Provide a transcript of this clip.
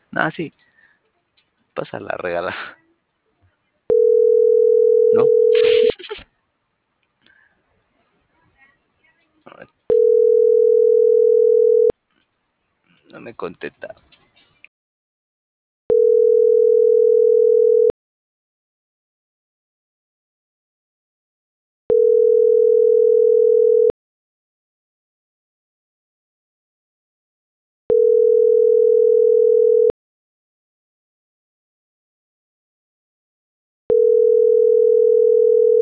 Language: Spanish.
Ah, sí, pásala, regala. ¿No? No me contesta.